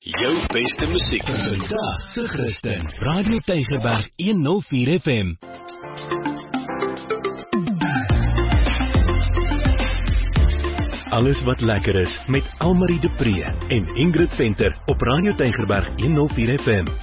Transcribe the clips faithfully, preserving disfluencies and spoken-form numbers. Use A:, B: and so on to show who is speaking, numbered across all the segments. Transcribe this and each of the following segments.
A: Jou beste musiek vandag se Christen. Radio Tygerberg honderd vier F M. Alles wat lekker is met Almarie de Pre en Ingrid Venter op Radio Tygerberg honderd vier F M.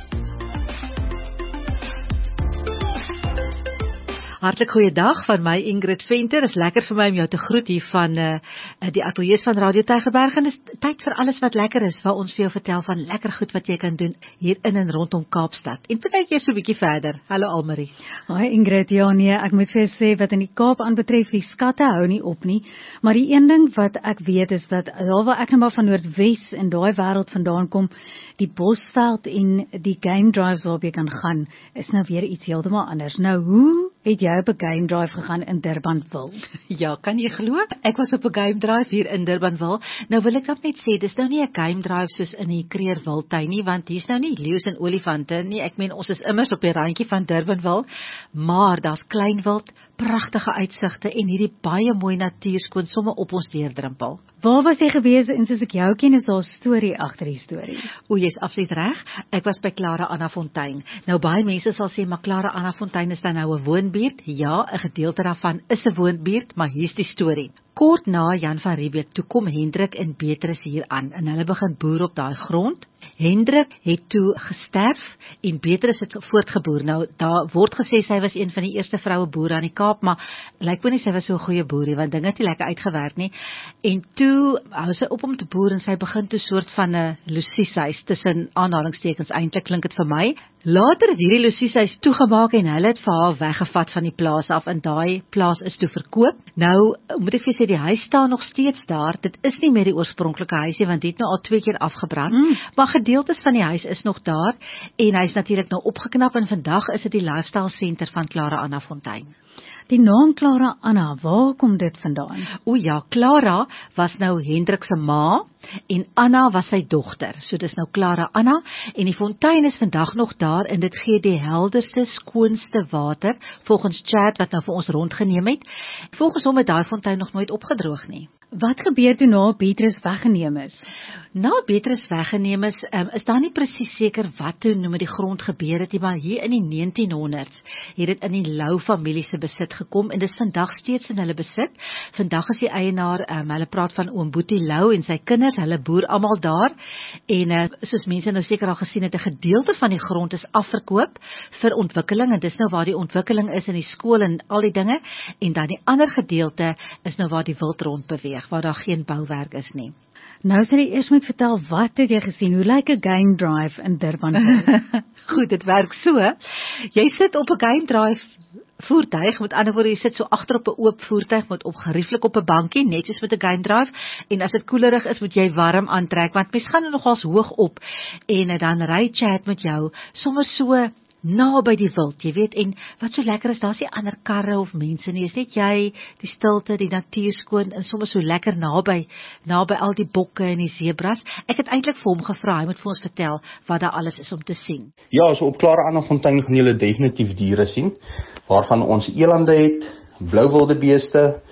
B: Hartlik goeie dag van my Ingrid Venter. Is lekker vir my om jou te groet hier van uh, die ateljees van Radio Tygerberg. En dis tyd vir alles wat lekker is, waar ons vir jou vertel van lekker goed wat jy kan doen hier in en rondom Kaapstad. En vandag jy so 'n bietjie verder. Hallo Almarie.
C: Hoi Ingrid, ja nee, ek moet vir jou sê wat in die Kaap aanbetref, die skatte hou nie op nie. Maar die een ding wat ek weet is dat daar waar ek nou maar van Noordwes in daai wêreld vandaan kom, die Bosveld en die game drives waarop jy kan gaan, is nou weer iets heeltemal anders. Nou hoe het jy op 'n game drive gegaan in Durbanville?
B: Ja, kan jy glo? Ek was op 'n game drive hier in Durbanville. Nou wil ek net sê, dis nou nie 'n game drive soos in die Kreerwiltuin nie, want hier's nou nie leeu's en olifante nie. Ek meen, ons is immers op die randjie van Durbanville, maar daar's kleinwild, pragtige uitsigte en hierdie baie mooi natuurskoon somme op ons deurdrimpel.
C: Waar was jy gewees en soos ek jou ken, is daar 'n storie agter die storie?
B: O, jy's absoluut reg. Ek was by Clara Anna Fontein. Nou baie mense sal sê, maar Clara Anna Fontein is dan nou 'n woonbuurt. Ja, 'n gedeelte daarvan is 'n woonbuurt, maar hier's die storie. Kort na Jan van Riebeeck toe kom Hendrik en Beatrice hier aan en hulle begin boer op daai grond. Hendrik het toe gesterf en Beatrice het voortgeboer. Nou, daar word gesê sy was een van die eerste vroue boere aan die Kaap, maar lyk my nie sy was so 'n goeie boerie, want dinge het nie lekker uitgewerk nie. En toe hou sy op om te boer en sy begin toe soort van 'n losieshuis, tussen aanhalingstekens, eintlik klink dit vir my. Later het hierdie losieshuis toegemaak en hulle het vir haar weggevat van die plaas af en daai plaas is toe verkoop. Nou, moet ek vir sê, die huis staan nog steeds daar. Dit is nie meer die oorspronklike huisie, want dit het nou al twee keer afgebrand, mm. maar gedeeltes van die huis is nog daar en hy is natuurlik nou opgeknap en vandag is dit die lifestyle center van Clara Anna Fontein.
C: Die naam Clara Anna, waar kom dit vandaan?
B: O ja, Clara was nou Hendrik se ma en Anna was sy dogter. So dis nou Clara Anna en die fontein is vandag nog daar en dit gee die helderste, skoonste water volgens Chad wat nou vir ons rondgeneem het. Volgens hom het daai fontein nog nooit opgedroog nie.
C: Wat gebeur toe na Beatrice weggeneem is?
B: Na Beatrice weggeneem is, um, is daar nie presies seker wat toe nou met die grond gebeur het nie, maar hier in die negentienhonderds het dit in die Lou familie se besit gekom en dis vandag steeds in hulle besit. Vandag is die eienaar, um, hulle praat van oom Boetie Lou en sy kinders, hulle boer almal daar en uh, soos mense nou seker al gesien het, 'n gedeelte van die grond is afverkoop vir ontwikkeling en dis nou waar die ontwikkeling is in die skool en al die dinge en dan die ander gedeelte is nou waar die wild rond beweeg, waar daar geen bouwerk is nie.
C: Nou sal jy eers moet vertel, wat het jy gesien? Hoe lyk 'n game drive in Durbanville?
B: Goed, dit werk so. Jy sit op 'n game drive voertuig, met ander woorde, jy sit so agter op 'n oop voertuig, met op gerieflik op 'n bankie, net soos met 'n game drive, en as dit koelerig is, moet jy warm aantrek, want mens gaan nogals hoog op, en dan ry Chat met jou, sommer so na by die wild, jy weet, en wat so lekker is, daar is nie ander karre of mense nie, is net jy, die stilte, die natuurskoon, en sommer so lekker naby, naby al die bokke en die zebras. Ek het eintlik vir hom gevra, hy moet vir ons vertel wat daar alles is om te sien.
D: Ja, so op Clara Anna Fontein gaan julle definitief diere sien, waarvan ons elande het, blou wildebeeste,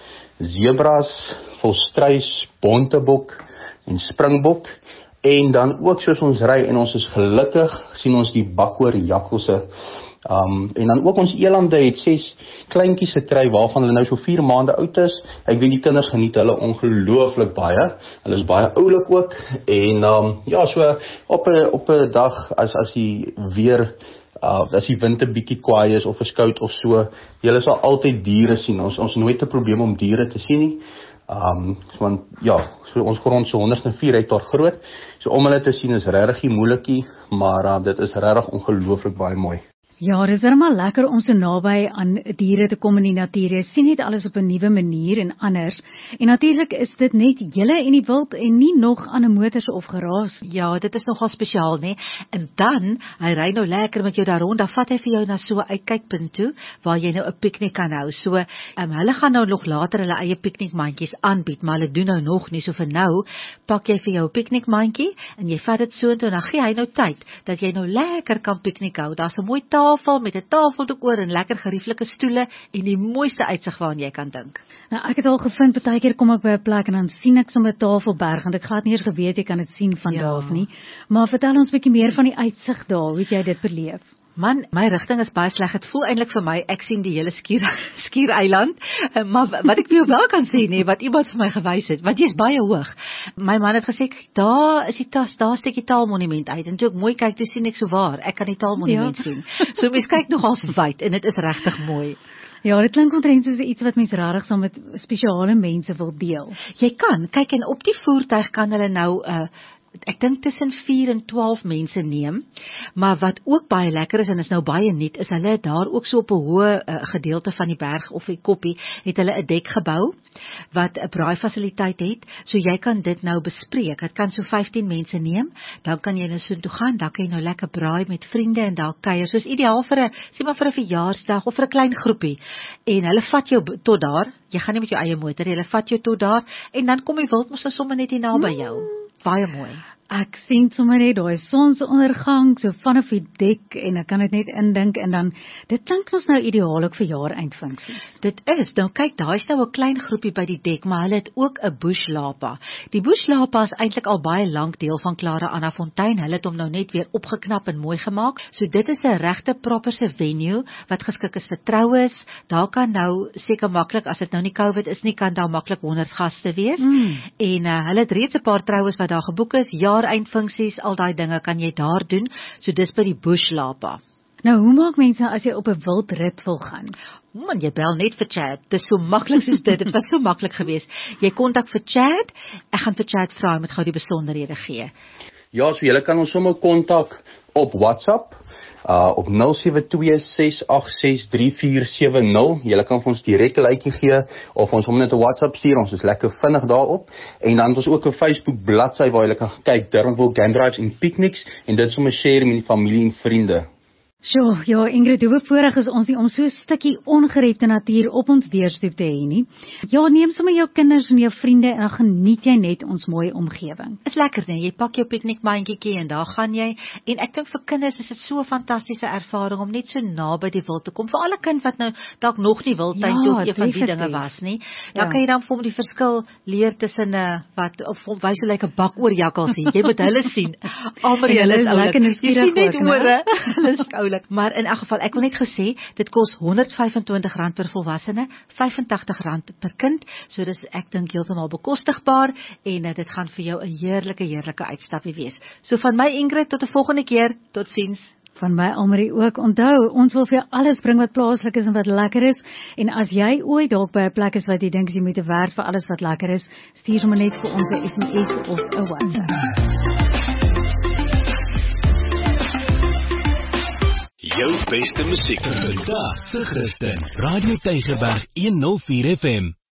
D: zebras, volstruis, bontebok en springbok. En dan ook soos ons ry en ons is gelukkig, sien ons die bakhoor jakkalse. Um, en dan ook ons elande het ses kleintjies gekry waarvan hulle nou so vier maande oud is. Ek weet die kinders geniet hulle ongelooflik baie. Hulle is baie oulik ook. En um, ja, so op 'n op 'n dag as as die weer Uh, as die wind 'n bietjie kwaai is of verskoud of so, julle sal altyd diere sien. Ons ons nooit 'n probleem om diere te sien nie. Um, want ja, so ons grond so honderd en vier hektaar groot. So om hulle te sien is regtig nie moeilikie, maar uh, dit is regtig ongelooflik baie mooi.
C: Ja, dit is maar lekker om so naby aan diere te kom in die natuur. Jy sien net alles op 'n nuwe manier en anders. En natuurlik is dit net julle en die wild en nie nog ander motors of geraas.
B: Ja, dit is nogal spesiaal, nee. En dan, hy ry nou lekker met jou daar rond, dan vat hy vir jou na so 'n uitkykpunt toe, waar jy nou 'n piknik kan hou. So, um, hulle gaan nou nog later hulle eie piknikmandjies aanbied, maar hulle doen nou nog nie. So vir nou, pak jy vir jou 'n piknikmandjie en jy vat dit so en toe, en dan gee hy nou tyd, dat jy nou lekker kan piknik hou. Daar's 'n mooi tafel tafel met 'n tafeldoek oor en lekker gerieflike stoele en die mooiste uitsig waaraan jy kan dink.
C: Nou ek het al gevind, baie keer kom ek by 'n plek en dan sien ek sommer 'n tafelberg en ek glad nie eers geweet jy kan dit sien van
B: Ja.
C: daar af nie. Maar vertel ons 'n bietjie meer van die uitsig daar. Hoe het jy dit beleef?
B: Man, my rigting is baie sleg. Dit voel eintlik vir my ek sien die hele skuur skiereiland. Uh, maar wat ek vir jou wel kan sê nee, wat iemand vir my gewys het, want jy's baie hoog. My man het gesê, daar is die tas, daar steek die Taalmonument uit. En toe ek mooi kyk, toe sien ek so waar, ek kan die Taalmonument ja. sien. So mens kyk nogals wyd en dit is regtig mooi.
C: Ja, dit klink omtrent soos iets wat mens regtig saam met spesiale mense wil deel.
B: Jy kan, kyk en op die voertuig kan hulle nou uh, ek dink tussen vier en twaalf mense neem, maar wat ook baie lekker is en is nou baie nuut, is hulle het daar ook so op 'n hoë uh, gedeelte van die berg of die koppie, het hulle 'n dek gebou wat 'n braaifasiliteit het, so jy kan dit nou bespreek. Dit kan so vyftien mense neem, dan kan jy nou so toe gaan, dan kan jy nou lekker braai met vriende en daar kuier, soos ideaal vir 'n sê maar vir 'n verjaarsdag of vir 'n klein groepie. En hulle vat jou tot daar, jy gaan nie met jou eie motor, hulle vat jou tot daar en dan kom die wild mos nou sommer net hier naby jou. Baie mooi.
C: Ek sien sommer net daai sonsondergang so vanaf die dek en ek kan dit net indink en dan dit klink ons nou ideaal ook vir jaareindfunksies.
B: Dit is, nou kyk, daar is nou 'n klein groepie by die dek, maar hulle het ook 'n buslapa. Die buslapa is eintlik al baie lank deel van Clara Anna Fontaine. Hulle het hom nou net weer opgeknap en mooi gemaak. So dit is 'n regte properse venue wat geskik is vir troues. Daar kan nou seker maklik, as dit nou nie COVID is nie, kan daar maklik honderd gaste wees.
C: Mm.
B: En uh, hulle het reeds 'n paar troues wat daar geboek is. Jaareindfunksies, al daai dinge kan jy daar doen. So dis by die buslapa.
C: Nou, hoe maak mense as jy op 'n wildrit wil gaan?
B: Man, jy bel net vir Chad. Dis so maklik soos dit. Dit was so maklik geweest. Jy kontak vir Chad. Ek gaan vir Chad vra om met gou die besonderhede gee.
D: Ja, so julle kan ons sommer kontak op WhatsApp uh op nul sewe twee ses agt ses drie vier sewe nul. Julle kan vir ons direk 'n likeie gee of ons hom net 'n WhatsApp stuur. Ons is lekker vinnig daarop. En dan het ons ook 'n Facebook bladsy waar julle kan kyk Durbanville Game Drives en Picnics en dit sommer share met die familie en vriende.
C: Sjoe, ja Ingrid, hoe bevoorreg is ons nie om so 'n stukkie ongerepte natuur op ons deurstoep te hê nie. Ja, neem sommer jou kinders en jou vriende en dan geniet jy net ons mooi omgewing.
B: Is lekker nee, jy pak jou piknikmandjie en daar gaan jy. En ek dink vir kinders is dit so 'n fantastiese ervaring om net so naby die wild te kom. Vir alle kind wat nou dalk nog nie wildtuin
C: Ja,
B: toe of een van die
C: definitief.
B: dinge was nie. Dan
C: Ja.
B: kan jy dan vir hom die verskil leer tussen 'n uh, wat of hom wys hoe lyk 'n bakoorjakkals sien. Jy moet hulle sien. Almal
C: En
B: hulle
C: hulle
B: is
C: is
B: oulik.
C: lekker
B: Jy
C: nuuskierig
B: sien net
C: ook, né?
B: hore. Hulle is oulik. Maar in elk geval, ek wil net gesê, dit kos honderd vyf en twintig rand per volwassene, vyf en tagtig rand per kind. So dis ek dink heeltemal bekostigbaar en uh, dit gaan vir jou 'n heerlike heerlike uitstappie wees. So van my Ingrid tot 'n volgende keer. Totsiens.
C: Van my Almarie ook. Onthou, ons wil vir jou alles bring wat plaaslik is en wat lekker is. En as jy ooit dalk by 'n plek is wat jy dink jy moet werd vir alles wat lekker is, stuur sommer net vir ons 'n S M S of 'n WhatsApp.
A: Jou beste musiek vir vandag se Christen. Radio Tygerberg honderd vier F M.